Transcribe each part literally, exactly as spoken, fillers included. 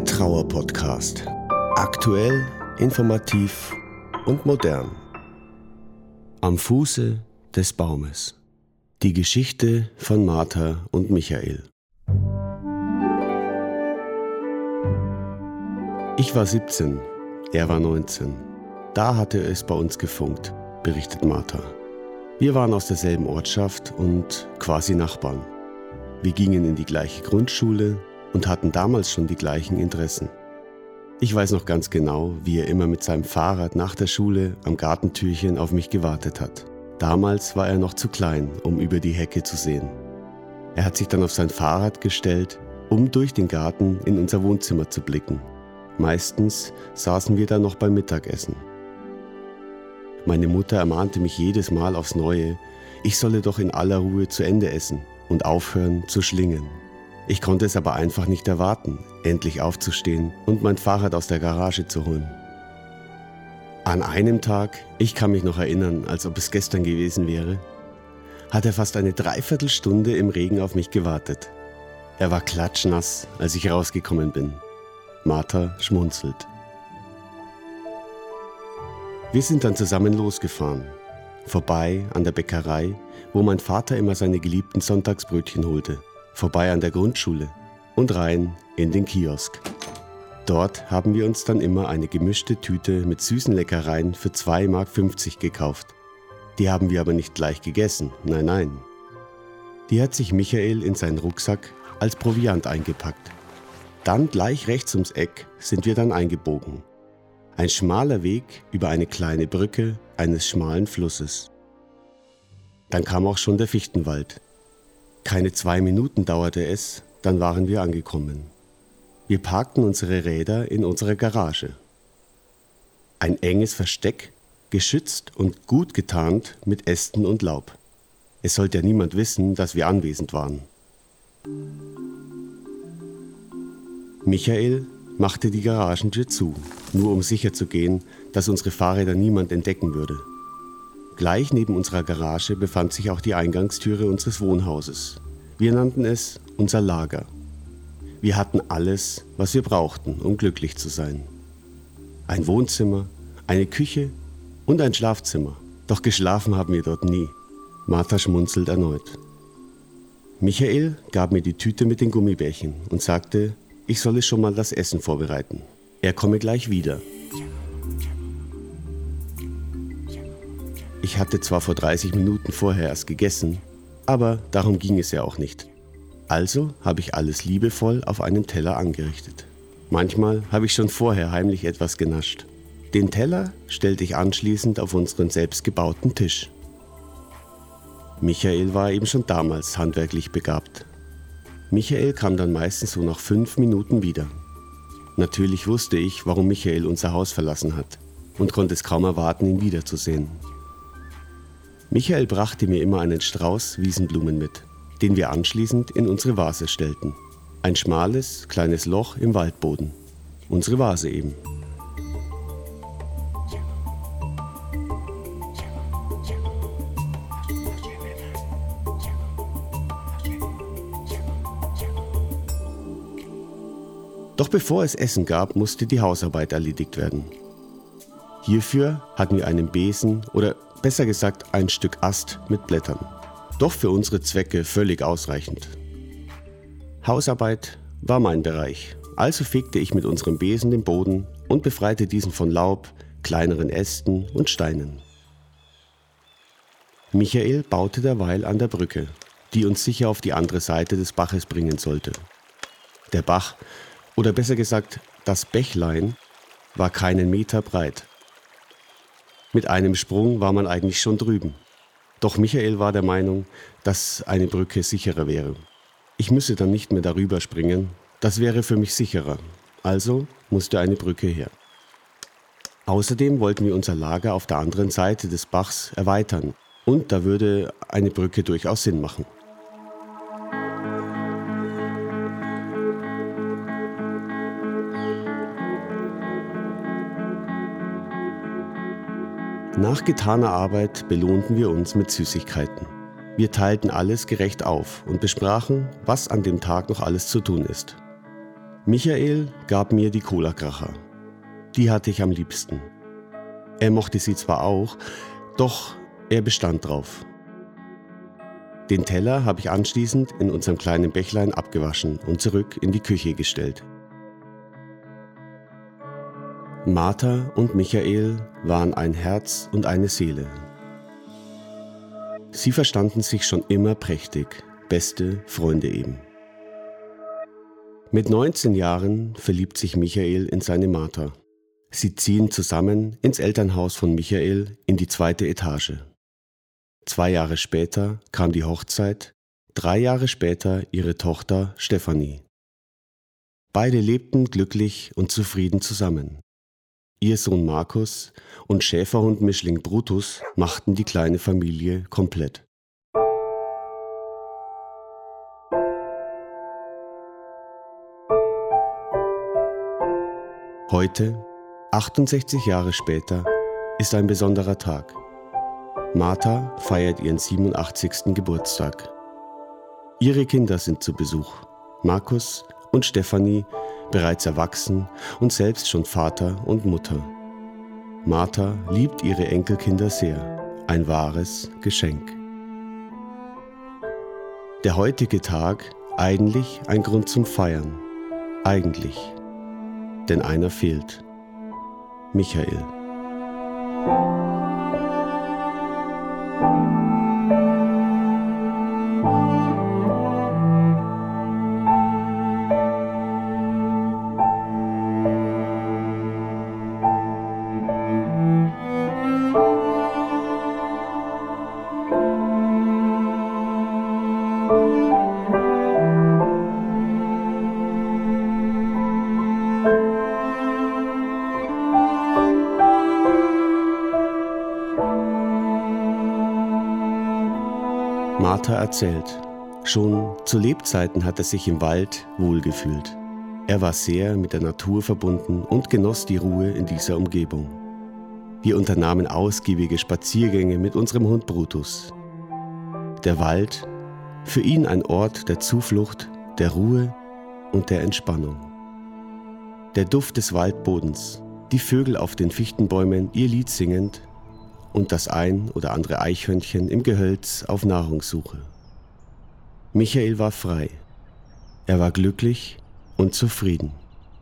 Der Trauer-Podcast. Aktuell, informativ und modern. Am Fuße des Baumes. Die Geschichte von Martha und Michael. Ich war siebzehn, er war neunzehn. Da hatte es bei uns gefunkt, berichtet Martha. Wir waren aus derselben Ortschaft und quasi Nachbarn. Wir gingen in die gleiche Grundschule und hatten damals schon die gleichen Interessen. Ich weiß noch ganz genau, wie er immer mit seinem Fahrrad nach der Schule am Gartentürchen auf mich gewartet hat. Damals war er noch zu klein, um über die Hecke zu sehen. Er hat sich dann auf sein Fahrrad gestellt, um durch den Garten in unser Wohnzimmer zu blicken. Meistens saßen wir da noch beim Mittagessen. Meine Mutter ermahnte mich jedes Mal aufs Neue, ich solle doch in aller Ruhe zu Ende essen und aufhören zu schlingen. Ich konnte es aber einfach nicht erwarten, endlich aufzustehen und mein Fahrrad aus der Garage zu holen. An einem Tag, ich kann mich noch erinnern, als ob es gestern gewesen wäre, hat er fast eine Dreiviertelstunde im Regen auf mich gewartet. Er war klatschnass, als ich rausgekommen bin. Martha schmunzelt. Wir sind dann zusammen losgefahren, vorbei an der Bäckerei, wo mein Vater immer seine geliebten Sonntagsbrötchen holte, vorbei an der Grundschule und rein in den Kiosk. Dort haben wir uns dann immer eine gemischte Tüte mit süßen Leckereien für zwei Mark fünfzig gekauft. Die haben wir aber nicht gleich gegessen, nein, nein. Die hat sich Michael in seinen Rucksack als Proviant eingepackt. Dann gleich rechts ums Eck sind wir dann eingebogen. Ein schmaler Weg über eine kleine Brücke eines schmalen Flusses. Dann kam auch schon der Fichtenwald. Keine zwei Minuten dauerte es, dann waren wir angekommen. Wir parkten unsere Räder in unserer Garage. Ein enges Versteck, geschützt und gut getarnt mit Ästen und Laub. Es sollte ja niemand wissen, dass wir anwesend waren. Michael machte die Garagentür zu, nur um sicherzugehen, dass unsere Fahrräder niemand entdecken würde. Gleich neben unserer Garage befand sich auch die Eingangstüre unseres Wohnhauses. Wir nannten es unser Lager. Wir hatten alles, was wir brauchten, um glücklich zu sein. Ein Wohnzimmer, eine Küche und ein Schlafzimmer. Doch geschlafen haben wir dort nie. Martha schmunzelt erneut. Michael gab mir die Tüte mit den Gummibärchen und sagte, ich solle schon mal das Essen vorbereiten. Er komme gleich wieder. Ich hatte zwar vor dreißig Minuten vorher erst gegessen, aber darum ging es ja auch nicht. Also habe ich alles liebevoll auf einen Teller angerichtet. Manchmal habe ich schon vorher heimlich etwas genascht. Den Teller stellte ich anschließend auf unseren selbstgebauten Tisch. Michael war eben schon damals handwerklich begabt. Michael kam dann meistens so nach fünf Minuten wieder. Natürlich wusste ich, warum Michael unser Haus verlassen hat und konnte es kaum erwarten, ihn wiederzusehen. Michael brachte mir immer einen Strauß Wiesenblumen mit, den wir anschließend in unsere Vase stellten. Ein schmales, kleines Loch im Waldboden. Unsere Vase eben. Doch bevor es Essen gab, musste die Hausarbeit erledigt werden. Hierfür hatten wir einen Besen oder besser gesagt ein Stück Ast mit Blättern. Doch für unsere Zwecke völlig ausreichend. Hausarbeit war mein Bereich, also fegte ich mit unserem Besen den Boden und befreite diesen von Laub, kleineren Ästen und Steinen. Michael baute derweil an der Brücke, die uns sicher auf die andere Seite des Baches bringen sollte. Der Bach, oder besser gesagt das Bächlein, war keinen Meter breit. Mit einem Sprung war man eigentlich schon drüben. Doch Michael war der Meinung, dass eine Brücke sicherer wäre. Ich müsse dann nicht mehr darüber springen, das wäre für mich sicherer. Also musste eine Brücke her. Außerdem wollten wir unser Lager auf der anderen Seite des Bachs erweitern und da würde eine Brücke durchaus Sinn machen. Nach getaner Arbeit belohnten wir uns mit Süßigkeiten. Wir teilten alles gerecht auf und besprachen, was an dem Tag noch alles zu tun ist. Michael gab mir die Cola-Kracher. Die hatte ich am liebsten. Er mochte sie zwar auch, doch er bestand drauf. Den Teller habe ich anschließend in unserem kleinen Bächlein abgewaschen und zurück in die Küche gestellt. Martha und Michael waren ein Herz und eine Seele. Sie verstanden sich schon immer prächtig, beste Freunde eben. Mit neunzehn Jahren verliebt sich Michael in seine Martha. Sie ziehen zusammen ins Elternhaus von Michael in die zweite Etage. Zwei Jahre später kam die Hochzeit, drei Jahre später ihre Tochter Stefanie. Beide lebten glücklich und zufrieden zusammen. Ihr Sohn Markus und Schäferhund-Mischling Brutus machten die kleine Familie komplett. Heute, achtundsechzig Jahre später, ist ein besonderer Tag. Martha feiert ihren siebenundachtzigsten Geburtstag. Ihre Kinder sind zu Besuch. Markus und Stefanie, bereits erwachsen und selbst schon Vater und Mutter. Martha liebt ihre Enkelkinder sehr. Ein wahres Geschenk. Der heutige Tag, eigentlich ein Grund zum Feiern. Eigentlich. Denn einer fehlt. Michael. Martha erzählt, schon zu Lebzeiten hat er sich im Wald wohlgefühlt. Er war sehr mit der Natur verbunden und genoss die Ruhe in dieser Umgebung. Wir unternahmen ausgiebige Spaziergänge mit unserem Hund Brutus. Der Wald, für ihn ein Ort der Zuflucht, der Ruhe und der Entspannung. Der Duft des Waldbodens, die Vögel auf den Fichtenbäumen ihr Lied singend, und das ein oder andere Eichhörnchen im Gehölz auf Nahrungssuche. Michael war frei. Er war glücklich und zufrieden.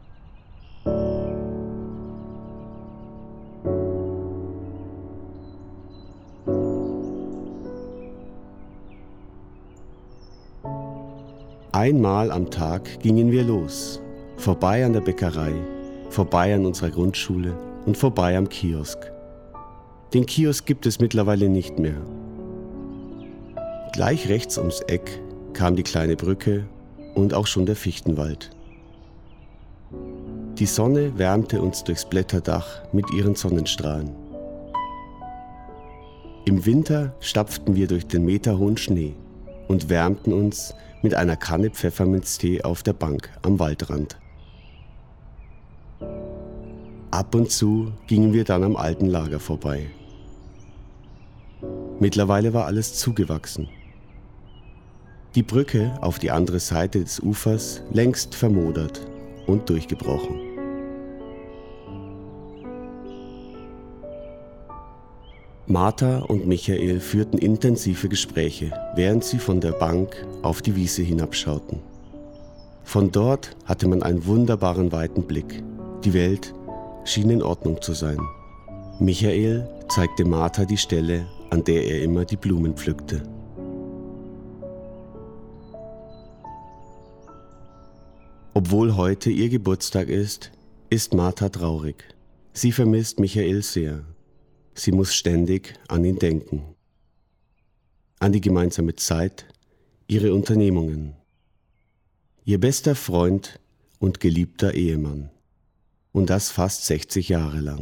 Einmal am Tag gingen wir los, vorbei an der Bäckerei, vorbei an unserer Grundschule und vorbei am Kiosk. Den Kiosk gibt es mittlerweile nicht mehr. Gleich rechts ums Eck kam die kleine Brücke und auch schon der Fichtenwald. Die Sonne wärmte uns durchs Blätterdach mit ihren Sonnenstrahlen. Im Winter stapften wir durch den meterhohen Schnee und wärmten uns mit einer Kanne Pfefferminztee auf der Bank am Waldrand. Ab und zu gingen wir dann am alten Lager vorbei. Mittlerweile war alles zugewachsen. Die Brücke auf die andere Seite des Ufers längst vermodert und durchgebrochen. Martha und Michael führten intensive Gespräche, während sie von der Bank auf die Wiese hinabschauten. Von dort hatte man einen wunderbaren weiten Blick. Die Welt schien in Ordnung zu sein. Michael zeigte Martha die Stelle, an der er immer die Blumen pflückte. Obwohl heute ihr Geburtstag ist, ist Martha traurig. Sie vermisst Michael sehr. Sie muss ständig an ihn denken. An die gemeinsame Zeit, ihre Unternehmungen. Ihr bester Freund und geliebter Ehemann. Und das fast sechzig Jahre lang.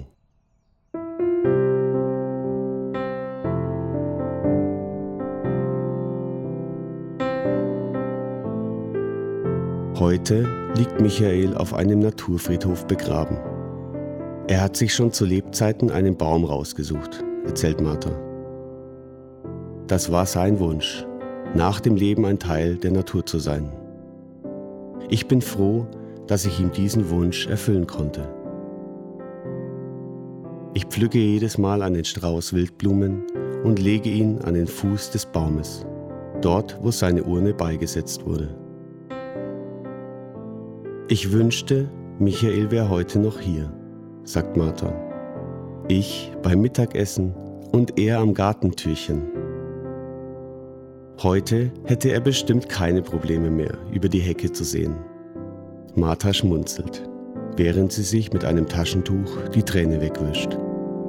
Heute liegt Michael auf einem Naturfriedhof begraben. Er hat sich schon zu Lebzeiten einen Baum rausgesucht, erzählt Martha. Das war sein Wunsch, nach dem Leben ein Teil der Natur zu sein. Ich bin froh, dass ich ihm diesen Wunsch erfüllen konnte. Ich pflücke jedes Mal einen Strauß Wildblumen und lege ihn an den Fuß des Baumes, dort, wo seine Urne beigesetzt wurde. Ich wünschte, Michael wäre heute noch hier, sagt Martha. Ich beim Mittagessen und er am Gartentürchen. Heute hätte er bestimmt keine Probleme mehr, über die Hecke zu sehen. Martha schmunzelt, während sie sich mit einem Taschentuch die Träne wegwischt.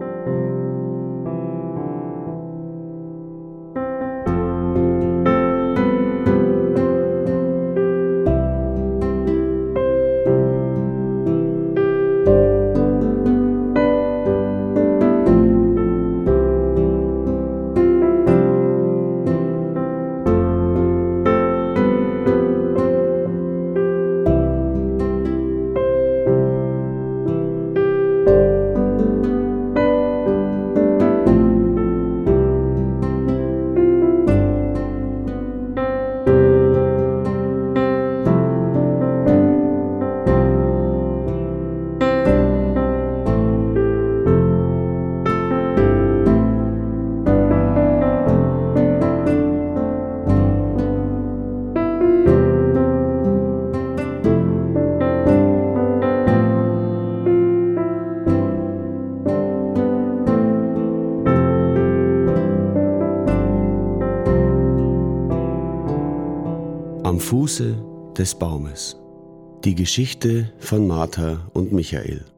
Am Fuße des Baumes. Die Geschichte von Martha und Michael.